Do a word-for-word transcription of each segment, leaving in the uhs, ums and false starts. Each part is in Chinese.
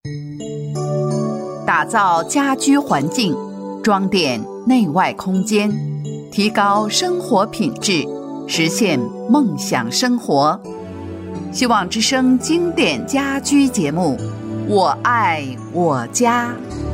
打造家居环境，装点内外空间，提高生活品质，实现梦想生活。希望之声经典家居节目，我爱我家。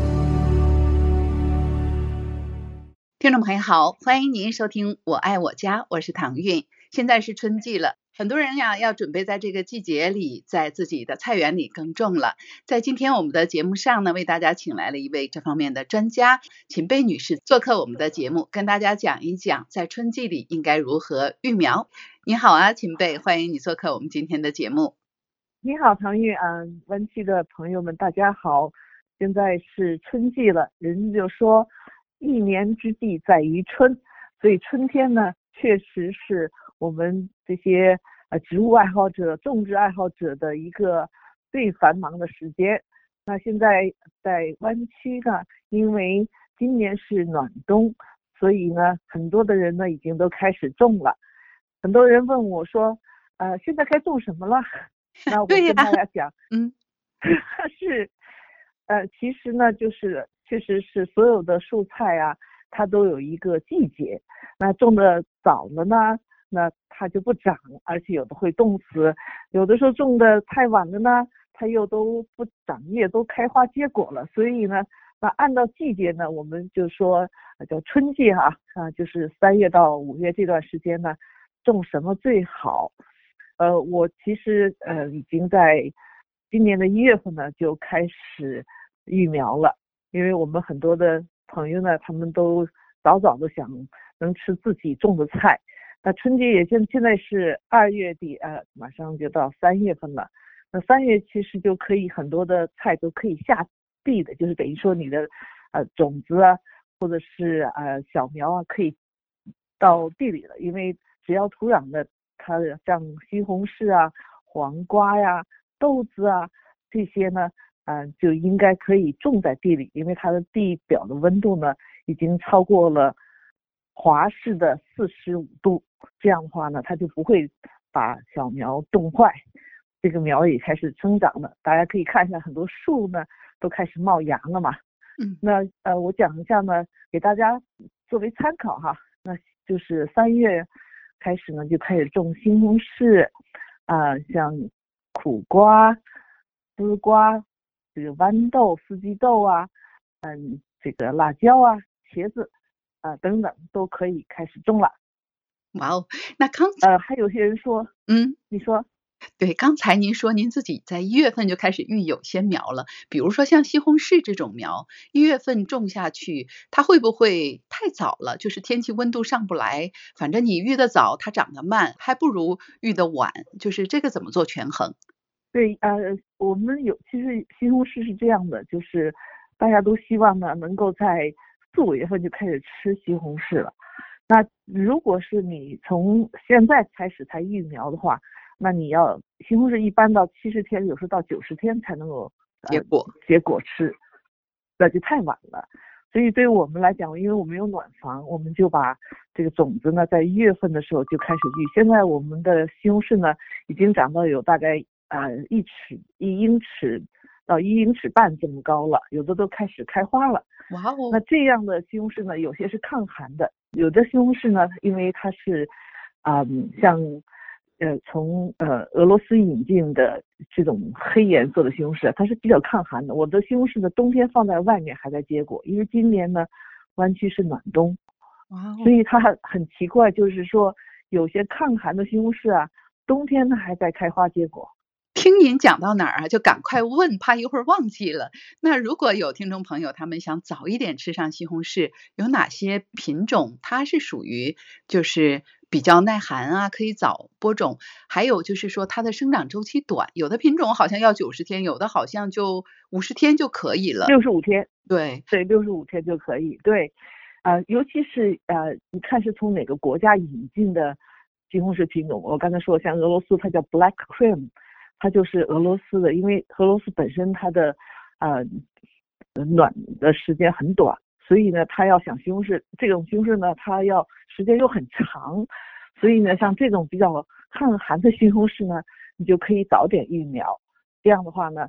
听众朋友好，欢迎您收听我爱我家，我是唐韵。现在是春季了，很多人呀要准备在这个季节里在自己的菜园里耕种了。在今天我们的节目上呢，为大家请来了一位这方面的专家，秦贝女士做客我们的节目，跟大家讲一讲在春季里应该如何育苗。你好啊，秦贝，欢迎你做客我们今天的节目。 你好，唐韵，嗯，湾区的朋友们大家好。现在是春季了，人就说一年之计在于春，所以春天呢确实是我们这些呃植物爱好者、种植爱好者的一个最繁忙的时间。那现在在湾区呢，因为今年是暖冬，所以呢很多的人呢已经都开始种了。很多人问我说呃现在该种什么了？那我跟大家讲， 嗯， 是呃其实呢就是确实是所有的蔬菜啊它都有一个季节，那种的早了呢，那它就不长，而且有的会冻死；有的时候种的太晚了呢，它又都不长叶，都开花结果了。所以呢，那按照季节呢，我们就说叫春季哈啊，就是三月到五月这段时间呢，种什么最好？呃，我其实呃已经在今年的一月份呢就开始育苗了，因为我们很多的朋友呢，他们都早早的想能吃自己种的菜。那春节也现现在是二月底，呃，马上就到三月份了。那三月其实就可以很多的菜都可以下地的，就是等于说你的呃种子啊，或者是呃小苗啊，可以到地里了，因为只要土壤的它像西红柿啊、黄瓜呀、豆子啊这些呢，嗯、呃，就应该可以种在地里，因为它的地表的温度呢已经超过了华氏的四十五度，这样的话呢，它就不会把小苗冻坏，这个苗也开始生长了。大家可以看一下，很多树呢都开始冒芽了嘛。 嗯， 那呃，我讲一下呢，给大家作为参考哈。那就是三月开始呢，就开始种西红柿啊、呃，像苦瓜、丝瓜、这个豌豆、四季豆啊，嗯，这个辣椒啊、茄子啊、呃、等等都可以开始种了。 哇哦，那刚呃，还有些人说， 嗯， 你说。 对，刚才您说您自己在一月份就开始育有些苗了，比如说像西红柿这种苗，一月份种下去，它会不会太早了？就是天气温度上不来，反正你育的早，它长得慢，还不如育的晚，就是这个怎么做权衡？ 对，呃，我们有，其实西红柿是这样的，就是大家都希望呢，能够在四五月份就开始吃西红柿了。那如果是你从现在开始才育苗的话，那你要西红柿一般到七十天，有时候到九十天才能够、呃、 结果结果吃，那就太晚了。所以对于我们来讲，因为我们有暖房，我们就把这个种子呢，在一月份的时候就开始育。现在我们的西红柿呢，已经长到有大概呃一尺一英尺到一英尺半这么高了，有的都开始开花了。 哇哦！ 那这样的西红柿呢，有些是抗寒的，有的西红柿呢，因为它是啊、嗯、像呃从呃俄罗斯引进的这种黑颜色的西红柿，它是比较抗寒的。我的西红柿呢，冬天放在外面还在结果，因为今年呢湾区是暖冬， 哇哦！ 所以它很很奇怪，就是说有些抗寒的西红柿啊，冬天它还在开花结果。 听您讲到哪儿啊，就赶快问，怕一会儿忘记了。那如果有听众朋友他们想早一点吃上西红柿，有哪些品种它是属于就是比较耐寒啊，可以早播种？还有就是说它的生长周期短，有的品种好像要九十天，有的好像就五十天就可以了。 六十五天， 对对，六十五天就可以。对，呃，尤其是呃，你看是从哪个国家引进的西红柿品种？我刚才说像俄罗斯，它叫 Black Cream。它就是俄罗斯的，因为俄罗斯本身它的呃暖的时间很短，所以呢，它要想西红柿这种西红柿呢，它要时间又很长，所以呢，像这种比较抗寒的西红柿呢，你就可以早点育苗。这样的话呢，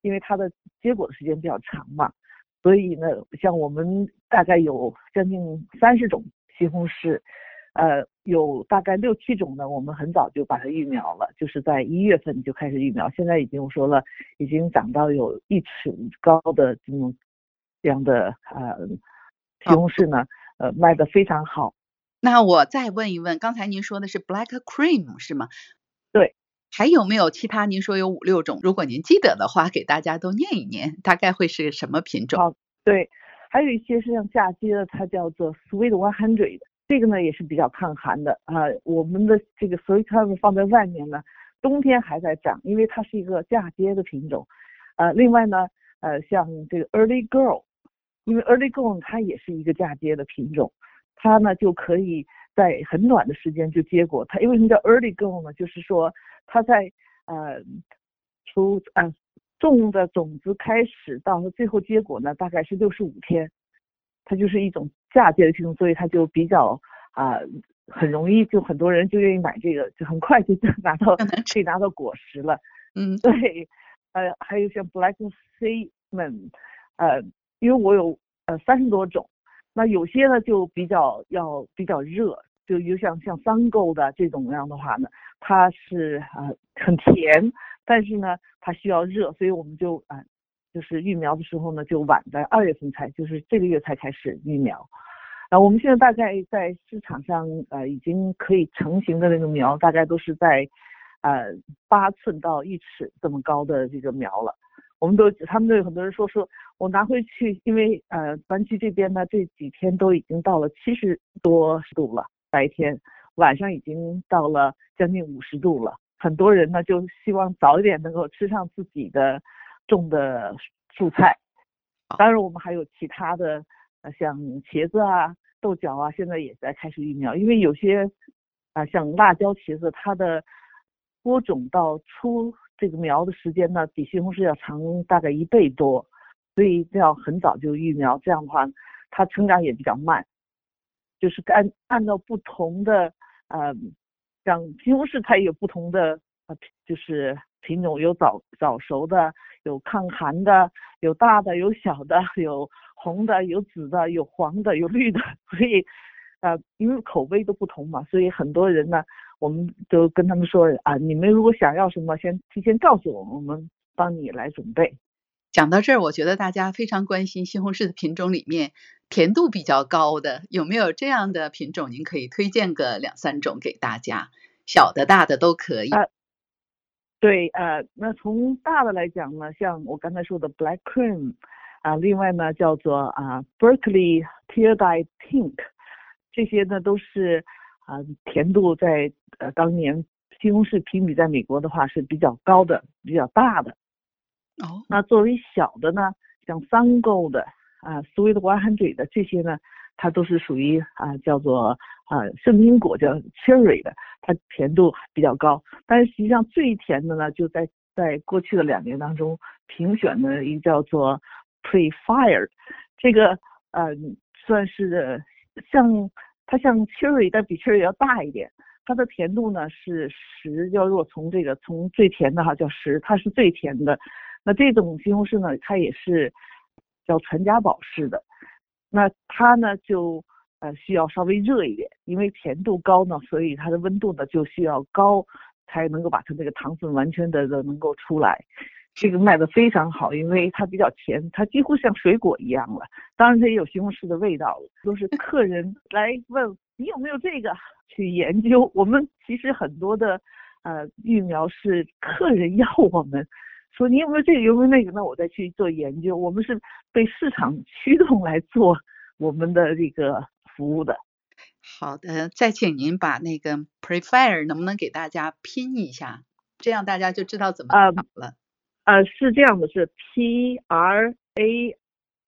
因为它的结果的时间比较长嘛，所以呢，像我们大概有将近三十种西红柿，呃，有大概六七种呢，我们很早就把它育苗了，就是在一月份就开始育苗，现在已经我说了，已经长到有一尺高的这种这样的呃西红柿呢，呃，卖得非常好。 那我再问一问，刚才您说的是 Black Cream 是吗？ 对。 还有没有其他？您说有五六种，如果您记得的话，给大家都念一念，大概会是什么品种？ 好，对，还有一些是像嫁接的，它叫做 Sweet one hundred， 这个呢也是比较抗寒的啊。我们的这个 Sweet one hundred放在外面呢，冬天还在长，因为它是一个嫁接的品种。呃，另外呢，呃，像这个 Early Girl， 因为 Early Girl 它也是一个嫁接的品种，它呢就可以在很短的时间就结果。它因为什么叫 Early Girl 呢？就是说它在呃出啊。种的种子开始到最后结果呢，大概是六十五天，它就是一种嫁接的品种，所以它就比较啊、呃、很容易，就很多人就愿意买这个，就很快就拿到可以拿到果实了。 嗯， 对，呃，还有像 Black Cinnamon， 呃，因为我有呃三十多种，那有些呢就比较要比较热，就有像像桑沟的这种样的话呢，它是啊、呃、很甜。但是呢，它需要热，所以我们就啊、呃，就是育苗的时候呢，就晚在二月份才，就是这个月才开始育苗。然后我们现在大概在市场上呃已经可以成型的那个苗，大概都是在呃八寸到一尺这么高的这个苗了。我们都他们都有很多人说说我拿回去，因为呃湾区这边呢这几天都已经到了七十多度了，白天晚上已经到了将近五十度了。很多人呢就希望早一点能够吃上自己的种的蔬菜，当然我们还有其他的，呃，像茄子啊、豆角啊，现在也在开始育苗，因为有些啊、呃、像辣椒茄子，它的播种到出这个苗的时间呢，比西红柿要长大概一倍多，所以要很早就育苗，这样的话它成长也比较慢，就是按按照不同的呃。像西红柿它也有不同的呃，就是品种，有早早熟的，有抗寒的，有大的，有小的，有红的，有紫的，有黄的，有绿的，所以呃，因为口味都不同嘛，所以很多人呢，我们都跟他们说啊，你们如果想要什么，先提前告诉我们，我们帮你来准备。 讲到这儿，我觉得大家非常关心西红柿的品种里面甜度比较高的，有没有这样的品种？您可以推荐个两三种给大家，小的、大的都可以。 呃对，呃，那从大的来讲呢，像我刚才说的 Black Cream， 啊，另外呢叫做啊 Berkeley Teardye Pink， 这些呢都是啊甜度在呃当年西红柿评比在美国的话是比较高的、比较大的。 哦， 那作为小的呢，像桑沟的啊 Sweet one hundred 的这些呢，它都是属于啊叫做啊圣婴果叫 Cherry 的，它甜度比较高。但是实际上最甜的呢，就在在过去的两年当中评选的一个叫做 Pre-Fire， 这个呃算是像它像 Cherry， 但比 Cherry 要大一点。它的甜度呢是十，要如果从这个从最甜的哈叫十，它是最甜的。那这种西红柿呢，它也是叫传家宝式的。那它呢就呃需要稍微热一点，因为甜度高呢，所以它的温度呢就需要高，才能够把它这个糖分完全的的能够出来。这个卖的非常好，因为它比较甜，它几乎像水果一样了。当然它也有西红柿的味道了，都是客人来问你有没有这个去研究。我们其实很多的呃育苗是客人要我们说你有没有这个有没有那个，那我再去做研究。我们是被市场驱动来做我们的这个服务的。 好的，再请您把那个 Pre-Fire 能不能给大家拼一下，这样大家就知道怎么找了。 呃，是这样的，是 P R A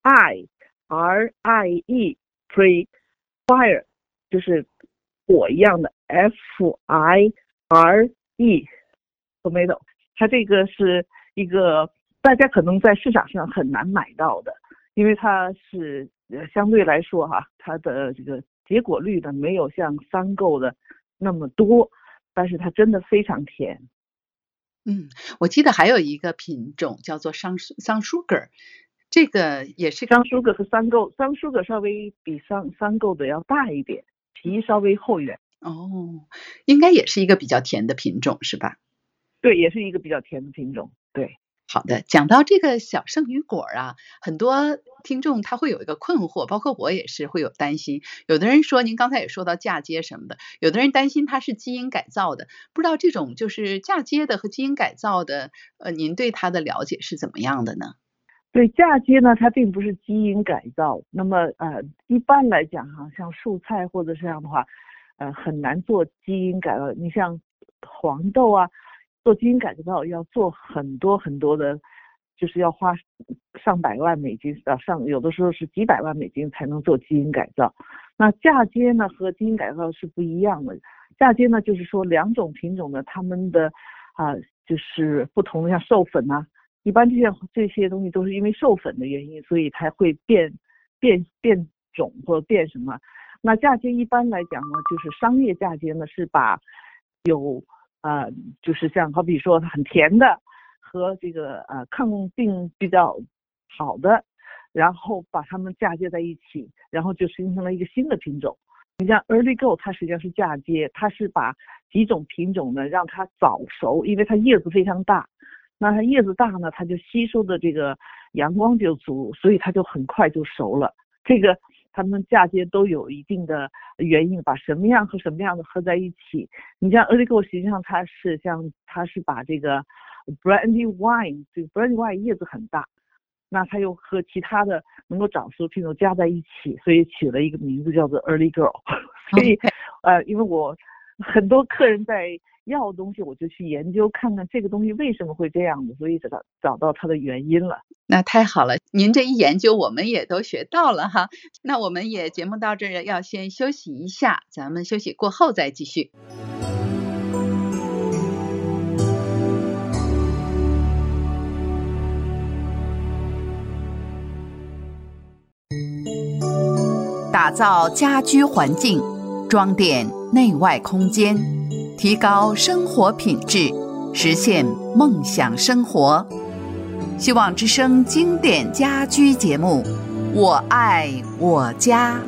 I R I E Pre-Fire， 就是火一样的 F I R E Tomato， 它这个是一个大家可能在市场上很难买到的，因为它是呃相对来说哈，它的这个结果率呢没有像桑蔻的那么多，但是它真的非常甜。 嗯，我记得还有一个品种叫做桑桑舒格，这个也是桑舒格和桑蔻，桑舒格稍微比桑桑蔻的要大一点，皮稍微厚一点。 哦，应该也是一个比较甜的品种是吧？ 对，也是一个比较甜的品种。对。 好的，讲到这个小圣女果啊，很多听众他会有一个困惑，包括我也是会有担心。有的人说，您刚才也说到嫁接什么的，有的人担心它是基因改造的，不知道这种就是嫁接的和基因改造的，呃，您对它的了解是怎么样的呢？ 对，嫁接呢，它并不是基因改造。那么呃，一般来讲哈，像蔬菜或者这样的话，呃，很难做基因改造。你像黄豆啊，做基因改造要做很多很多的，就是要花上百万美金啊，上有的时候是几百万美金才能做基因改造。那嫁接呢和基因改造是不一样的。嫁接呢，就是说两种品种的它们的啊、呃，就是不同的，像授粉啊。一般这些这些东西都是因为授粉的原因，所以才会变变变种或者变什么。那嫁接一般来讲呢，就是商业嫁接呢，是把有呃，就是像好比说它很甜的和这个呃抗病比较好的，然后把它们嫁接在一起，然后就形成了一个新的品种。你像 Early Go， 它实际上是嫁接，它是把几种品种呢让它早熟，因为它叶子非常大。那它叶子大呢，它就吸收的这个阳光就足，所以它就很快就熟了。这个它们嫁接都有一定的原因，把什么样和什么样的合在一起。你像 Early Go， 实际上它是像它是把这个 Brandywine， 这个 Brandywine 叶子很大，那它又和其他的能够长熟品种加在一起，所以取了一个名字叫做 Early Girl。所以呃，因为我很多客人在要东西，我就去研究看看这个东西为什么会这样的，所以找到找到它的原因了。 那太好了，您这一研究我们也都学到了哈。那我们也节目到这儿要先休息一下，咱们休息过后再继续。打造家居环境，装点内外空间，提高生活品质，实现梦想生活。希望之声经典家居节目，我爱我家。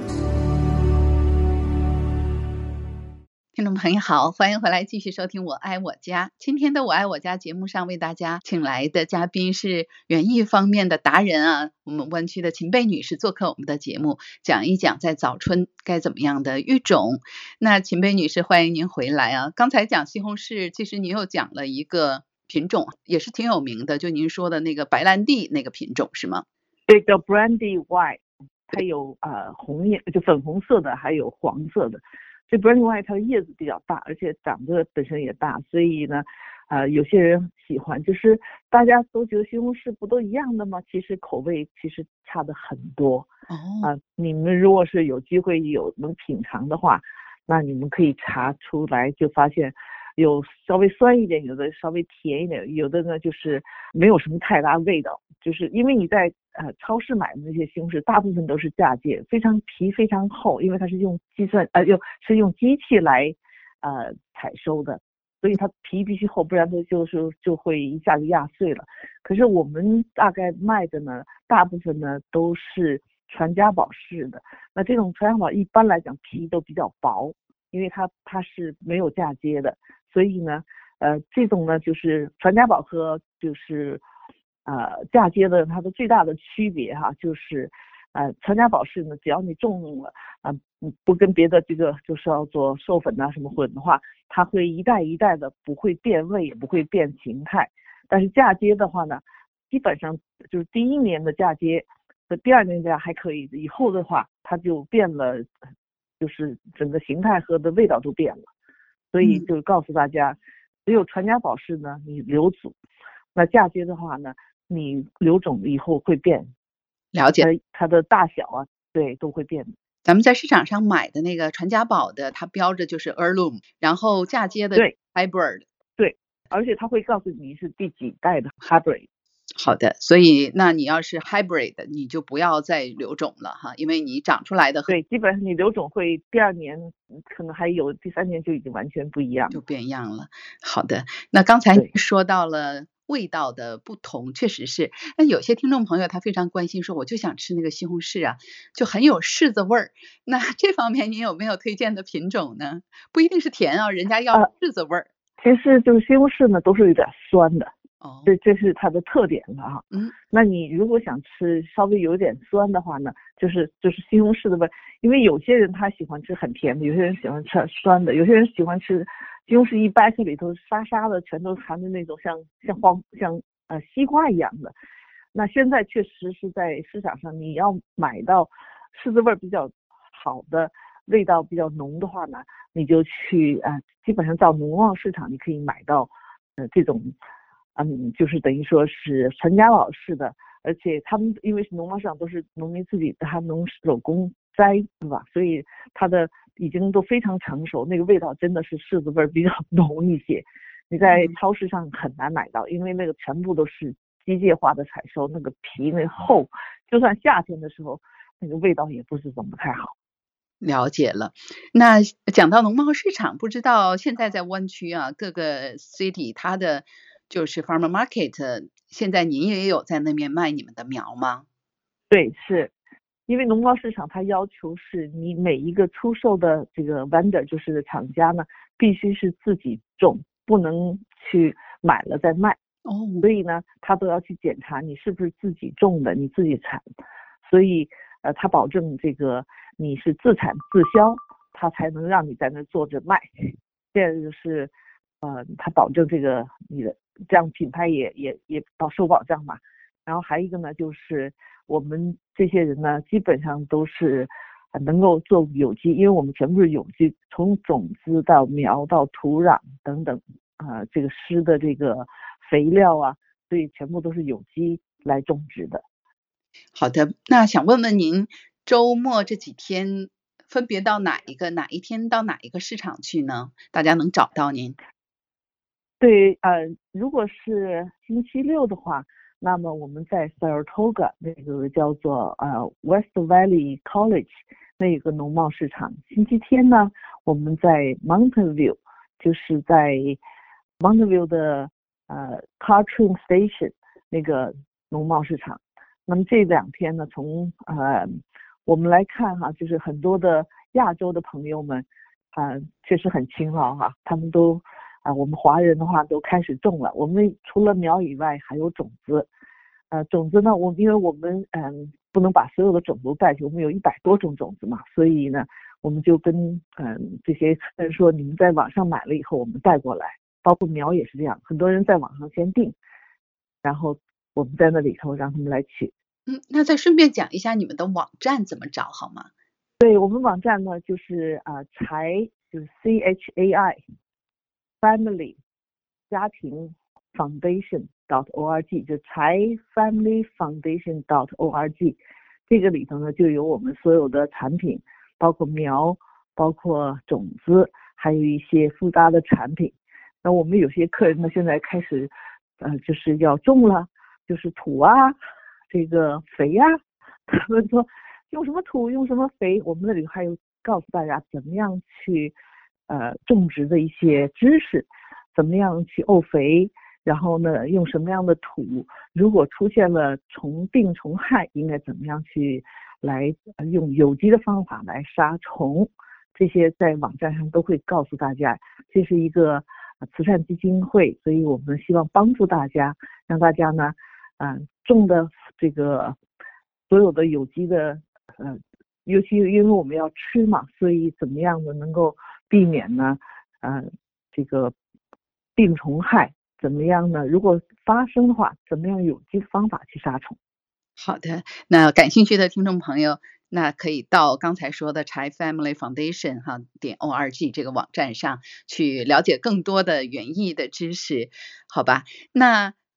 听众朋友好，欢迎回来继续收听我爱我家。今天的我爱我家节目上为大家请来的嘉宾是园艺方面的达人啊，我们湾区的秦贝女士做客我们的节目，讲一讲在早春该怎么样的育种。那秦贝女士，欢迎您回来啊。刚才讲西红柿，其实您又讲了一个品种，也是挺有名的，就您说的那个白兰地那个品种是吗？ 对，叫 Brandywine， 它有呃红叶就粉红色的，还有黄色的。这 Brandywine 它的叶子比较大，而且长得本身也大，所以呢，呃，有些人喜欢。就是大家都觉得西红柿不都一样的吗？其实口味其实差的很多。 哦， 啊、呃，你们如果是有机会有能品尝的话，那你们可以查出来，就发现有稍微酸一点，有的稍微甜一点，有的呢就是没有什么太大味道。就是因为你在呃超市买的那些西红柿，大部分都是嫁接，非常皮非常厚，因为它是用计算呃用是用机器来呃采收的，所以它皮必须厚，不然它就是就会一下就压碎了。可是我们大概卖的呢，大部分呢都是传家宝式的。那这种传家宝一般来讲皮都比较薄，因为它它是没有嫁接的，所以呢呃这种呢就是传家宝和就是呃，嫁接的它的最大的区别哈，就是呃，传家宝式呢，只要你种了啊、呃，不跟别的这个就是要做授粉啊什么混的话，它会一代一代的不会变味，也不会变形态。但是嫁接的话呢，基本上就是第一年的嫁接和第二年嫁还可以，以后的话它就变了，就是整个形态和的味道都变了。所以就告诉大家，只有传家宝式呢，你留祖。那嫁接的话呢，你留种以后会变， 了解， 它的大小啊，对，都会变。 咱们在市场上买的那个传家宝的，它标着就是 heirloom， 然后嫁接的对 hybrid， 对，而且它会告诉你是第几代的 hybrid。 好的，所以那你要是 hybrid 你就不要再留种了哈，因为你长出来的对，基本上你留种会第二年可能还有，第三年就已经完全不一样， 就变样了。好的，那刚才说到了味道的不同，确实是。那有些听众朋友他非常关心说，我就想吃那个西红柿啊，就很有柿子味儿。那这方面你有没有推荐的品种呢？不一定是甜啊，人家要柿子味儿。 呃、其实就是西红柿呢，都是有点酸的。 哦， 这这是它的特点了哈。 嗯， 那你如果想吃稍微有点酸的话呢，就是就是西红柿的味，因为有些人他喜欢吃很甜的，有些人喜欢吃酸的，有些人喜欢吃西红柿一掰开里头沙沙的，全都含的那种像像黄像呃西瓜一样的。那现在确实是在市场上，你要买到柿子味比较好的、味道比较浓的话呢，你就去啊、呃，基本上到农贸市场你可以买到呃这种。嗯，就是等于说是陈家老式的，而且他们因为是农贸市场都是农民自己他农手工栽，对吧？所以它的已经都非常成熟，那个味道真的是柿子味比较浓一些。你在超市上很难买到，因为那个全部都是机械化的采收，那个皮那厚，就算夏天的时候，那个味道也不是怎么太好。 了解了。那讲到农贸市场，不知道现在在湾区啊，各个 city 它的就是 farmer market， 现在您也有在那边卖你们的苗吗？ 对，是因为农贸市场它要求是你每一个出售的这个 vendor 就是厂家呢，必须是自己种，不能去买了再卖。 哦， 所以呢，他都要去检查你是不是自己种的，你自己产。所以呃，他保证这个你是自产自销，他才能让你在那坐着卖。这样就是呃，他保证这个你的这样品牌也也也保受保障嘛。然后还有一个呢，就是我们这些人呢，基本上都是能够做有机，因为我们全部是有机，从种子到苗到土壤等等啊、呃，这个施的这个肥料啊，所以全部都是有机来种植的。 好的，那想问问您，周末这几天分别到哪一个哪一天到哪一个市场去呢？大家能找到您？ 对，呃，如果是星期六的话，那么我们在 Saratoga 那个叫做呃 West Valley College 那个农贸市场。星期天呢，我们在 Mountain View， 就是在 Mountain View 的呃 Car Train Station 那个农贸市场。那么这两天呢，从呃我们来看哈，就是很多的亚洲的朋友们啊、呃，确实很勤劳哈，他们都。啊，我们华人的话都开始种了。我们除了苗以外，还有种子。呃，种子呢，我因为我们嗯不能把所有的种子都带去，我们有一百多种种子嘛，所以呢，我们就跟嗯这些人说，你们在网上买了以后，我们带过来，包括苗也是这样，很多人在网上先订，然后我们在那里头让他们来取。 嗯，那再顺便讲一下你们的网站怎么找好吗？ 对，我们网站呢就是啊柴就是 C H A I。Family 家庭 Foundation dot org 就柴 Family Foundation dot org 这个里头呢就有我们所有的产品，包括苗，包括种子，还有一些附加的产品。那我们有些客人呢现在开始呃就是要种了，就是土啊，这个肥啊，他们说用什么土用什么肥，我们那里还有告诉大家怎么样去呃，种植的一些知识，怎么样去沤肥，然后呢，用什么样的土，如果出现了虫病虫害，应该怎么样去来用有机的方法来杀虫，这些在网站上都会告诉大家。这是一个慈善基金会，所以我们希望帮助大家，让大家呢，嗯、呃，种的这个所有的有机的，呃，尤其因为我们要吃嘛，所以怎么样的能够避免呢？呃，这个病虫害怎么样呢？如果发生的话，怎么样有机方法去杀虫？ 好的，那感兴趣的听众朋友，那可以到刚才说的柴 Family Foundation 哈点 org 这个网站上去了解更多的园艺的知识，好吧？那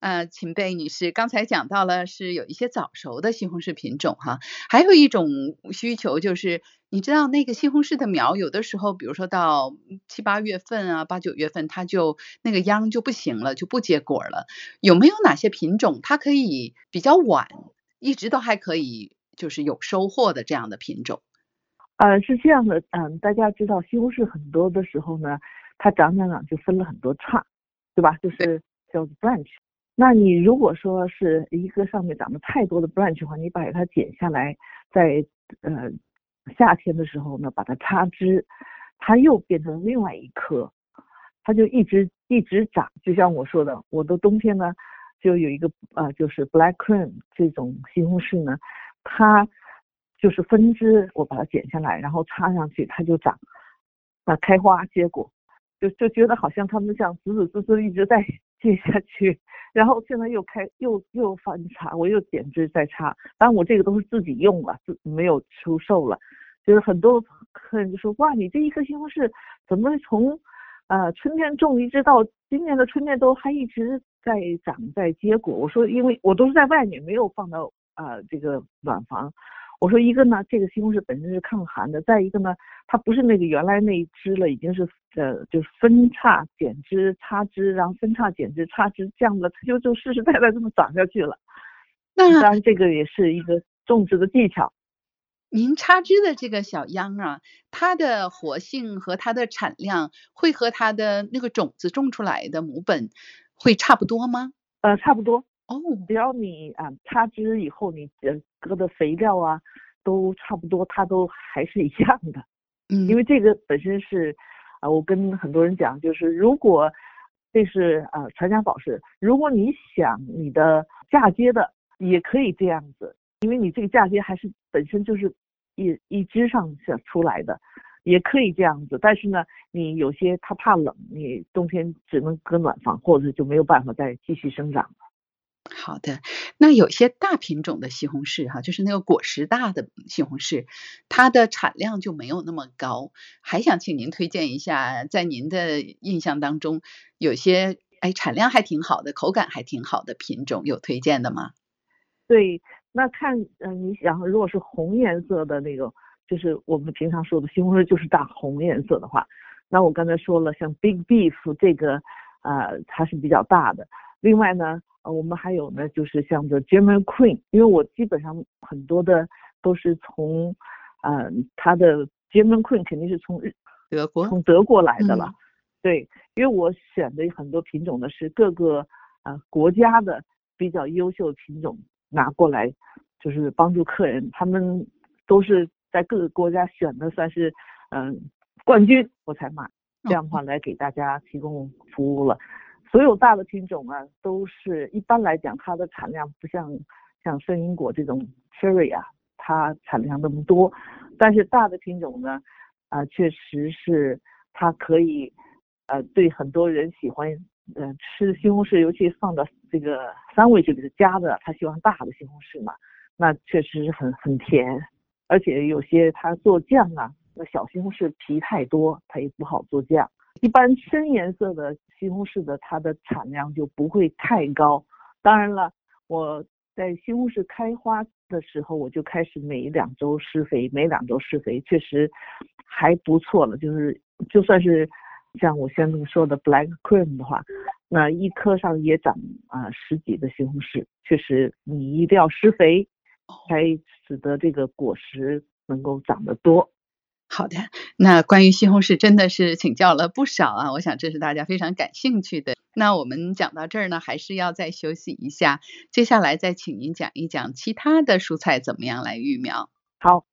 呃，秦贝女士刚才讲到了是有一些早熟的西红柿品种哈，还有一种需求就是你知道那个西红柿的苗有的时候比如说到七八月份啊八九月份它就那个秧就不行了，就不结果了，有没有哪些品种它可以比较晚一直都还可以就是有收获的这样的品种？ 呃，是这样的，嗯，大家知道西红柿很多的时候呢，它长长长就分了很多叉，对吧？就是叫 branch。那你如果说是一个上面长得太多的 branch 的话，你把它剪下来，在呃夏天的时候呢，把它插枝，它又变成另外一棵，它就一直一直长。就像我说的，我的冬天呢，就有一个呃，就是 black cream 这种西红柿呢，它就是分枝，我把它剪下来，然后插上去，它就长，啊，开花结果，就就觉得好像它们像子子孙孙一直在接下去，然后现在又开又又翻插，我又剪枝再插，当然我这个都是自己用了，自没有出售了。就是很多客人就说，哇，你这一颗西红柿怎么从呃春天种一直到今年的春天都还一直在长在结果？我说因为我都是在外面没有放到呃这个暖房。我说一个呢，这个西红柿本身是抗寒的，再一个呢，它不是那个原来那一枝了，已经是呃就是分叉剪枝插枝，然后分叉剪枝插枝这样的，它就就实实在在这么长下去了。 那当然这个也是一个种植的技巧。 您插枝的这个小秧啊，它的活性和它的产量会和它的那个种子种出来的母本会差不多吗？ 呃，差不多。 哦， 只要你啊插枝以后，你呃搁的肥料啊都差不多，它都还是一样的。 嗯， 因为这个本身是啊、呃，我跟很多人讲，就是如果这是啊、呃、传家宝是，如果你想你的嫁接的也可以这样子，因为你这个嫁接还是本身就是一一枝上想出来的，也可以这样子。但是呢，你有些它怕冷，你冬天只能搁暖房，或者就没有办法再继续生长了。 好的，那有些大品种的西红柿哈，就是那个果实大的西红柿，它的产量就没有那么高。还想请您推荐一下，在您的印象当中，有些哎产量还挺好的，口感还挺好的品种，有推荐的吗？ 对，那看嗯、呃，你想如果是红颜色的那个，就是我们平常说的西红柿就是大红颜色的话，那我刚才说了，像 Big Beef 这个呃它是比较大的。另外呢，呃，我们还有呢，就是像这 German Queen， 因为我基本上很多的都是从呃它的 German Queen 肯定是从日德国从德国来的了。 嗯， 对，因为我选的很多品种呢是各个啊、呃、国家的比较优秀的品种拿过来，就是帮助客人，他们都是在各个国家选的，算是嗯、呃、冠军，我才买。这样的话来给大家提供服务了。所有大的品种啊，都是一般来讲它的产量不像像圣婴果这种 cherry 啊，它产量那么多，但是大的品种呢，啊、呃，确实是它可以呃对很多人喜欢呃吃西红柿，尤其放到这个三味这里的加的，他喜欢大的西红柿嘛，那确实是很很甜，而且有些它做酱啊，那小西红柿皮太多，它也不好做酱。一般深颜色的西红柿的它的产量就不会太高。当然了，我在西红柿开花的时候，我就开始每两周施肥，每两周施肥，确实还不错了。就是就算是像我先说的 Black Cream 的话，那一棵上也长啊、呃、十几个西红柿，确实你一定要施肥，才使得这个果实能够长得多。 好的，那关于西红柿真的是请教了不少啊，我想这是大家非常感兴趣的。那我们讲到这儿呢，还是要再休息一下，接下来再请您讲一讲其他的蔬菜怎么样来育苗。 好。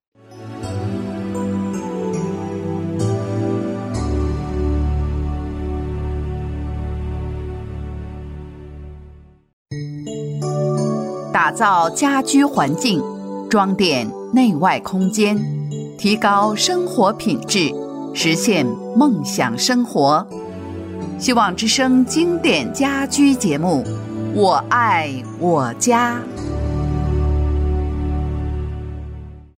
打造家居环境，装点内外空间，提高生活品质，实现梦想生活。希望之声经典家居节目，我爱我家。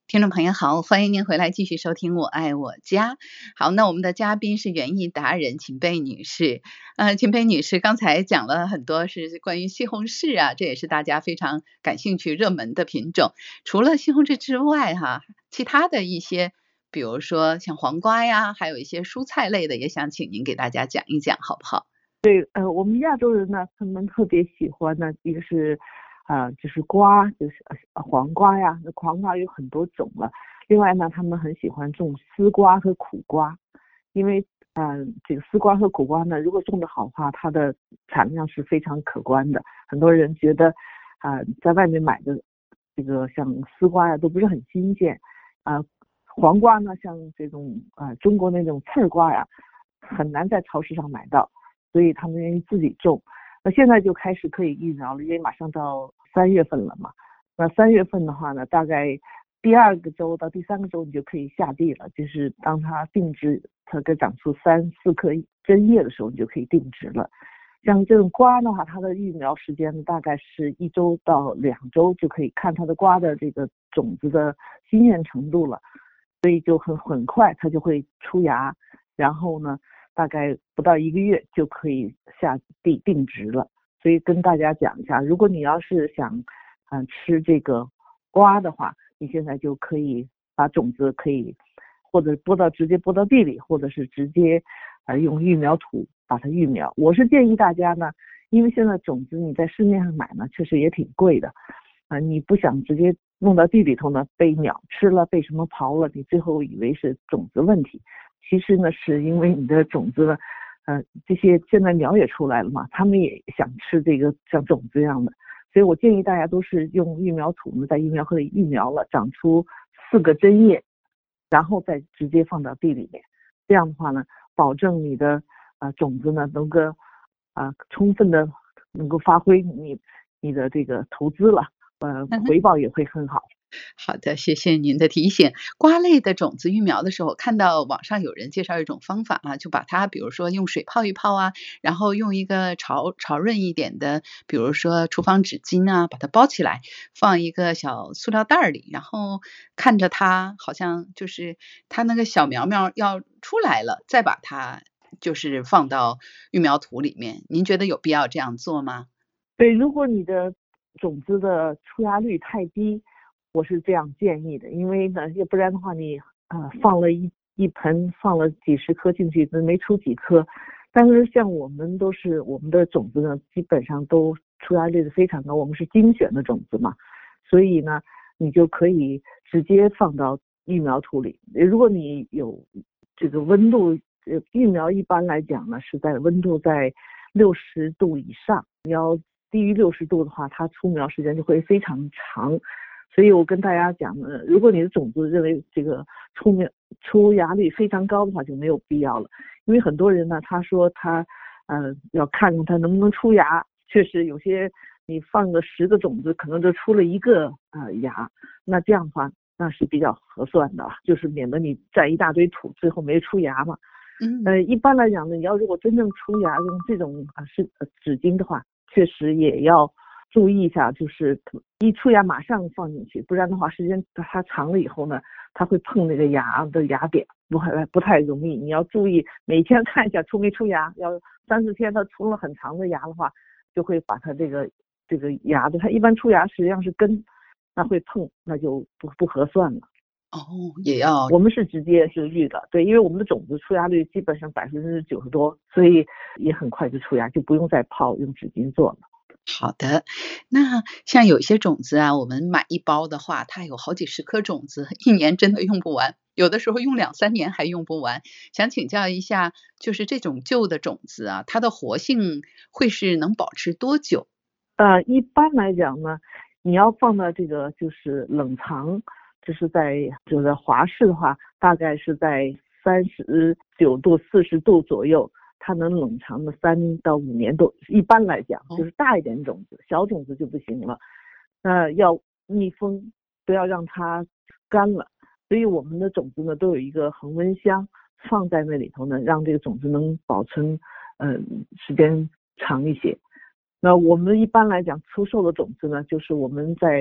听众朋友好，欢迎您回来继续收听我爱我家。好，那我们的嘉宾是园艺达人秦贝女士。呃，秦贝女士刚才讲了很多是关于西红柿啊，这也是大家非常感兴趣热门的品种。除了西红柿之外哈，其他的一些比如说像黄瓜呀，还有一些蔬菜类的，也想请您给大家讲一讲好不好？ 对，呃，我们亚洲人呢，他们特别喜欢呢，一个是啊、呃，就是瓜，就是呃黄瓜呀，那黄瓜有很多种了。另外呢，他们很喜欢种丝瓜和苦瓜，因为嗯、呃，这个丝瓜和苦瓜呢，如果种得好的话，它的产量是非常可观的。很多人觉得啊、呃，在外面买的这个像丝瓜呀都不是很新鲜啊、呃，黄瓜呢，像这种啊、呃、中国那种刺儿瓜呀，很难在超市上买到。所以他们愿意自己种。那现在就开始可以育苗了，因为马上到三月份了嘛。那三月份的话呢，大概第二个周到第三个周你就可以下地了，就是当它定植，它该长出三四颗针叶的时候，你就可以定植了。像这种瓜的话，它的育苗时间大概是一周到两周，就可以看它的瓜的这个种子的新鲜程度了，所以就很很快它就会出芽，然后呢。大概不到一个月就可以下地定植了，所以跟大家讲一下，如果你要是想嗯、呃、吃这个瓜的话，你现在就可以把种子可以或者播到直接播到地里，或者是直接呃用育苗土把它育苗。我是建议大家呢，因为现在种子你在市面上买呢，确实也挺贵的啊、呃，你不想直接弄到地里头呢被鸟吃了，被什么刨了，你最后以为是种子问题。其实呢，是因为你的种子呢，呃，这些现在鸟也出来了嘛，他们也想吃这个像种子一样的，所以我建议大家都是用育苗土呢，在育苗盒里育苗了，长出四个针叶，然后再直接放到地里面，这样的话呢，保证你的呃种子呢能够啊、呃、充分的能够发挥你你的这个投资了，呃，回报也会很好。 好的，谢谢您的提醒。瓜类的种子育苗的时候，看到网上有人介绍一种方法啊，就把它比如说用水泡一泡啊，然后用一个潮潮润一点的，比如说厨房纸巾啊，把它包起来，放一个小塑料袋里，然后看着它好像就是它那个小苗苗要出来了，再把它就是放到育苗土里面。您觉得有必要这样做吗？ 对，如果你的种子的出芽率太低，我是这样建议的，因为呢，要不然的话你啊、呃、放了一一盆放了几十颗进去，没出几颗。但是像我们都是我们的种子呢，基本上都出芽率是非常高，我们是精选的种子嘛，所以呢，你就可以直接放到育苗土里。如果你有这个温度，呃，育苗一般来讲呢是在温度在六十度以上，你要低于六十度的话，它出苗时间就会非常长。所以我跟大家讲呢，如果你的种子认为这个出苗出芽率非常高的话，就没有必要了。因为很多人呢，他说他呃要看看它能不能出芽，确实有些你放个十个种子，可能就出了一个呃芽，那这样的话那是比较合算的，就是免得你占一大堆土，最后没出芽嘛。 嗯， 呃，一般来讲呢，你要如果真正出芽用这种啊是呃纸巾的话，确实也要注意一下，就是一出芽马上放进去，不然的话时间它长了以后呢，它会碰那个芽的芽点，不太不太容易。你要注意每天看一下出没出芽，要三四天它出了很长的芽的话，就会把它这个这个芽的，它一般出芽实际上是根，那会碰，那就不不合算了。 哦，也要我们是直接是育的，对，因为我们的种子出芽率基本上百分之九十多，所以也很快就出芽，就不用再泡用纸巾做了。 好的，那像有一些种子啊，我们买一包的话，它有好几十颗种子，一年真的用不完，有的时候用两三年还用不完。想请教一下，就是这种旧的种子啊，它的活性会是能保持多久？ 呃，一般来讲呢，你要放到这个就是冷藏，就是在就是华氏的话，大概是在三十九度、四十度左右，它能冷藏的三到五年都一般来讲，就是大一点种子，小种子就不行了。呃，要密封，不要让它干了。所以我们的种子呢都有一个恒温箱，放在那里头呢，让这个种子能保存嗯、呃、时间长一些。那我们一般来讲出售的种子呢，就是我们在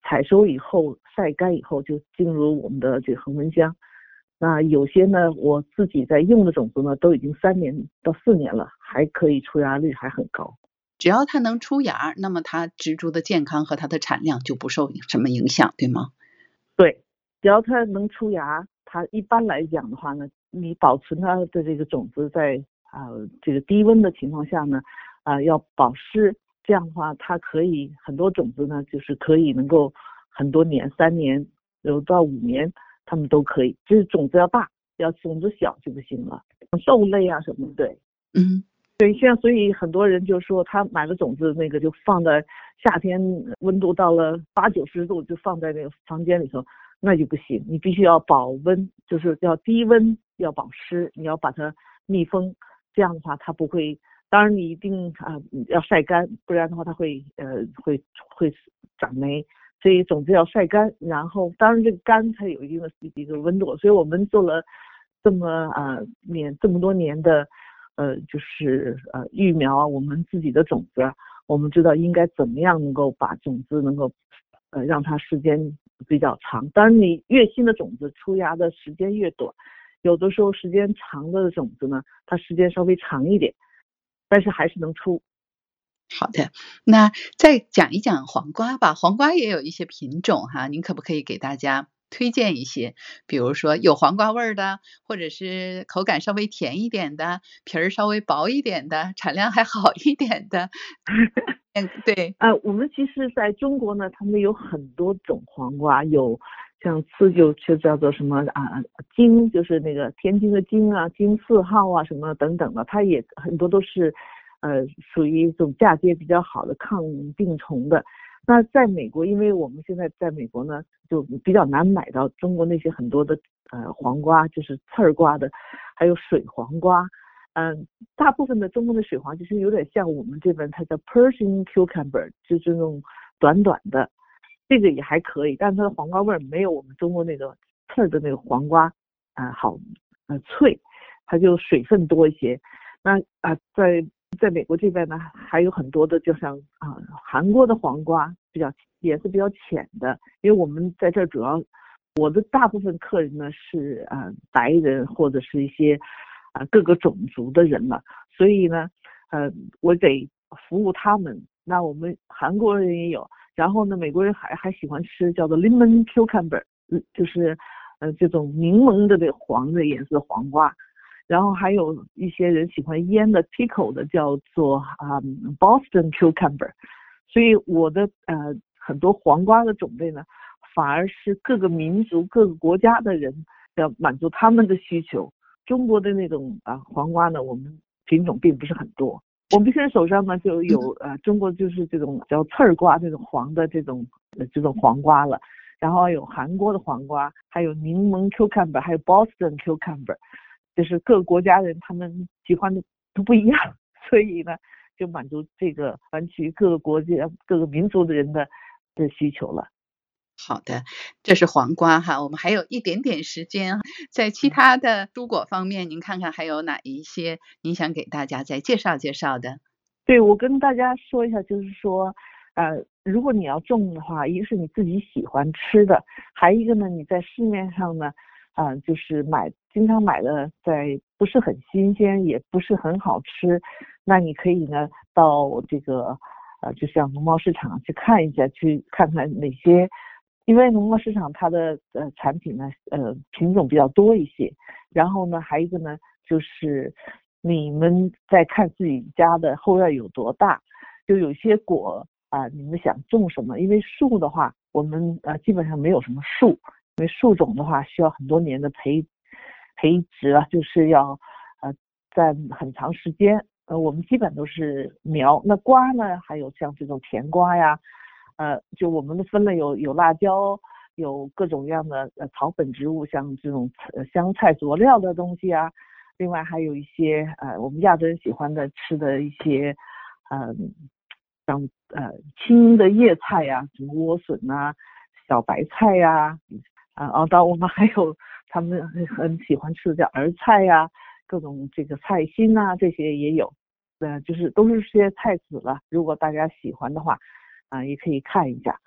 采收以后晒干以后就进入我们的这个恒温箱。那有些呢，我自己在用的种子呢，都已经三年到四年了，还可以出芽率还很高。 只要它能出芽，那么它植株的健康和它的产量就不受什么影响，对吗？ 对，只要它能出芽，它一般来讲的话呢，你保存它的这个种子在啊、呃、这个低温的情况下呢，啊、呃、要保湿，这样的话它可以很多种子呢，就是可以能够很多年，三年有到五年，它们都可以，就是种子要大，要种子小就不行了。豆类啊什么的，对， 嗯。 对，现在所以很多人就说他买了种子，那个就放在夏天温度到了八九十度就放在那个房间里头，那就不行，你必须要保温，就是要低温，要保湿，你要把它密封，这样的话它不会，当然你一定啊、呃、要晒干，不然的话它会呃会会长霉，所以种子要晒干，然后当然这个干它有一定的一个温度，所以我们做了这么啊、呃、年这么多年的。呃，就是呃育苗啊，我们自己的种子啊，我们知道应该怎么样能够把种子能够呃让它时间比较长。当然，你越新的种子出芽的时间越短，有的时候时间长的种子呢，它时间稍微长一点，但是还是能出。 好的，那再讲一讲黄瓜吧。黄瓜也有一些品种哈，您可不可以给大家推荐一些？比如说有黄瓜味儿的，或者是口感稍微甜一点的，皮儿稍微薄一点的，产量还好一点的。嗯，对。 呃，我们其实在中国呢，他们有很多种黄瓜，有像四就就叫做什么啊金，就是那个天津的金啊，金四号啊什么等等的，它也很多都是呃属于一种嫁接比较好的抗病虫的。那在美国，因为我们现在在美国呢，就比较难买到中国那些很多的呃黄瓜，就是刺儿瓜的，还有水黄瓜。嗯，大部分的中国的水黄其实有点像我们这边，它叫 Persian cucumber， 就是那种短短的，这个也还可以，但是它的黄瓜味没有我们中国那个刺儿的那个黄瓜啊、呃、好呃脆，它就水分多一些。那啊、呃、在在美国这边呢，还有很多的，就像啊、呃、韩国的黄瓜，比较颜色比较浅的，因为我们在这儿主要我的大部分客人呢是啊、呃、白人或者是一些啊、呃、各个种族的人了，所以呢呃我得服务他们。那我们韩国人也有，然后呢美国人还还喜欢吃叫做 lemon cucumber， 就是呃这种柠檬的这个黄的颜色黄瓜。然后还有一些人喜欢腌的 pickle 的叫做啊、um, Boston cucumber。 所以我的呃很多黄瓜的种类呢，反而是各个民族各个国家的人要满足他们的需求。中国的那种啊黄瓜呢，我们品种并不是很多。我们现在手上呢就有呃中国就是这种叫刺儿瓜这种黄的这种、呃、这种黄瓜了，然后有韩国的黄瓜，还有柠檬 cucumber， 还有 Boston cucumber， 就是各个国家人他们喜欢的都不一样，所以呢就满足这个完全各个国家各个民族的人的的需求了。 好的，这是黄瓜哈，我们还有一点点时间，在其他的蔬果方面，您看看还有哪一些您想给大家再介绍介绍的？ 对，我跟大家说一下，就是说，呃，如果你要种的话，一个是你自己喜欢吃的，还一个呢，你在市面上呢，啊、呃，就是买经常买的，在不是很新鲜，也不是很好吃，那你可以呢到这个呃，就像农贸市场去看一下，去看看哪些。因为农贸市场它的呃产品呢，呃品种比较多一些，然后呢，还有一个呢，就是你们在看自己家的后院有多大，就有些果啊、呃，你们想种什么？因为树的话，我们呃基本上没有什么树，因为树种的话需要很多年的培培植啊，就是要呃在很长时间。呃，我们基本都是苗。那瓜呢，还有像这种甜瓜呀。呃，就我们的分类有有辣椒，有各种各样的呃草本植物，像这种呃香菜佐料的东西啊，另外还有一些呃我们亚洲人喜欢的吃的一些呃像呃青的叶菜呀、啊，什么莴笋啊、小白菜呀、啊，啊，到我们还有他们很喜欢吃的叫儿菜呀、啊，各种这个菜心啊，这些也有，呃，就是都是些菜籽了。如果大家喜欢的话。啊，也可以看一下。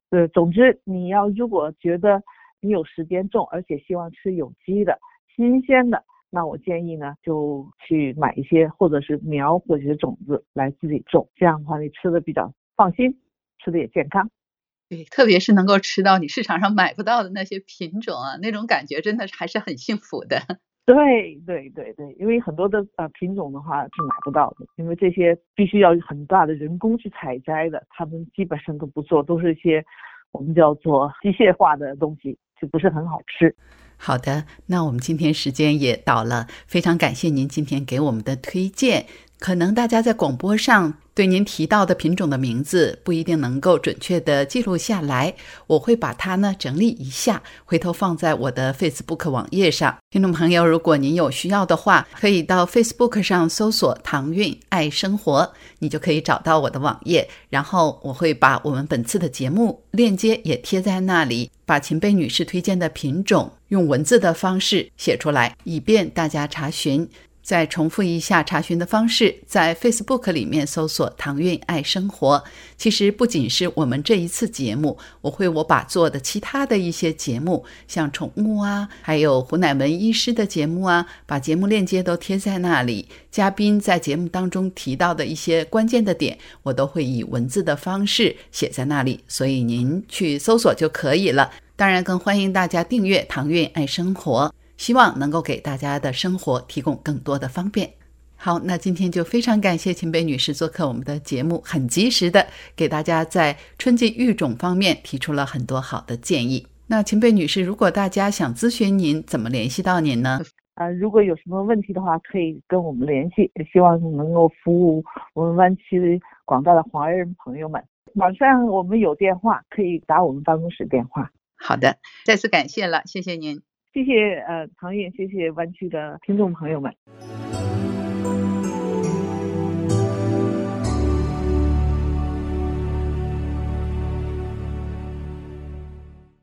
呃，总之你要如果觉得你有时间种，而且希望吃有机的、新鲜的，那我建议呢，就去买一些或者是苗或者是种子来自己种，这样的话你吃的比较放心，吃的也健康。 对，特别是能够吃到你市场上买不到的那些品种啊，那种感觉真的还是很幸福的。 对对对对，因为很多的呃品种的话是买不到的，因为这些必须要很大的人工去采摘的，他们基本上都不做，都是一些我们叫做机械化的东西，就不是很好吃。 好的，那我们今天时间也到了，非常感谢您今天给我们的推荐。可能大家在广播上对您提到的品种的名字不一定能够准确的记录下来，我会把它呢整理一下，回头放在我的 Facebook 网页上。听众朋友，如果您有需要的话，可以到 Facebook 上搜索唐韵爱生活，你就可以找到我的网页，然后我会把我们本次的节目链接也贴在那里，把秦贝女士推荐的品种用文字的方式写出来，以便大家查询。再重复一下查询的方式，在 Facebook 里面搜索唐韵爱生活。其实不仅是我们这一次节目，我会我把做的其他的一些节目，像宠物啊，还有胡乃文医师的节目啊，把节目链接都贴在那里。嘉宾在节目当中提到的一些关键的点，我都会以文字的方式写在那里，所以您去搜索就可以了。当然更欢迎大家订阅唐韵爱生活，希望能够给大家的生活提供更多的方便。好，那今天就非常感谢秦贝女士做客我们的节目，很及时的给大家在春季育种方面提出了很多好的建议。那秦贝女士，如果大家想咨询您，怎么联系到您呢？ 呃，如果有什么问题的话，可以跟我们联系，也希望能够服务我们湾区广大的华人朋友们。网上我们有电话，可以打我们办公室电话。 好的，再次感谢了，谢谢您。 谢谢呃唐韵，谢谢湾区的听众朋友们。